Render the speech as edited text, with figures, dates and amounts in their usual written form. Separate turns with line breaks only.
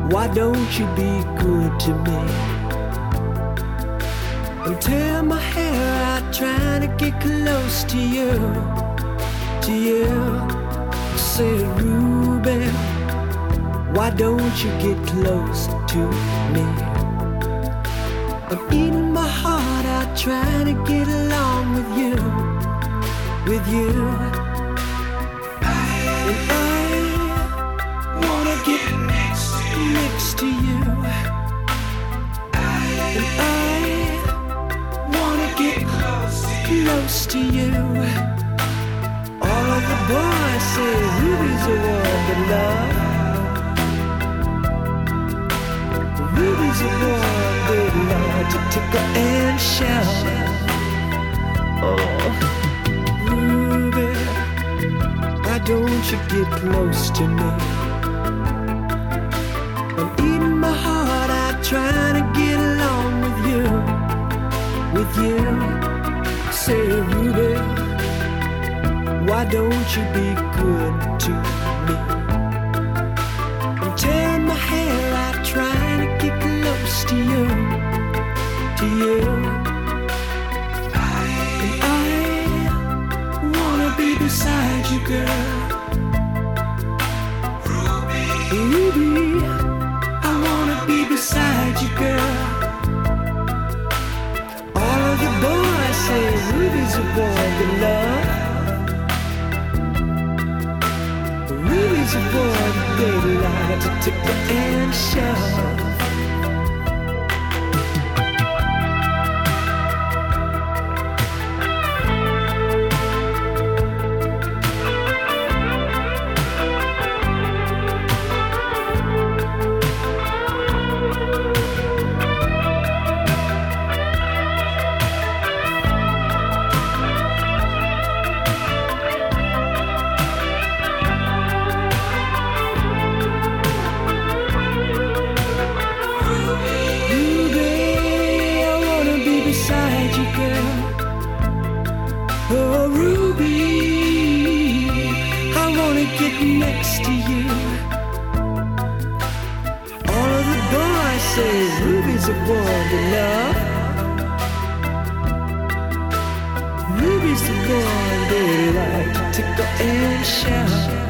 Why don't you be good to me? I'm tearing my hair out trying to get close to you, to you. Say, Ruby, why don't you get close to me? I'm eating my heart out trying to get along with you, with you. And I wanna get next to you. And I wanna get close to you. All of the boys say Ruby's a one to love. Ruby's a one they love to tickle and shout. Oh, Ruby, why don't you get close to me? I'm eating my heart out trying to get along with you, with you. Say, Ruby, why don't you be good to me? I'm tearing my hair out trying to get close to you, to you. And I wanna be beside you, girl. Ruby, I wanna be beside you, girl. All of the boys say Ruby's a boy to love. Ruby's a boy they like to tickle and shove. Oh, Ruby, I wanna get next to you. All of the boys say Ruby's a boy to love. Ruby's the boy they like to tickle and shout.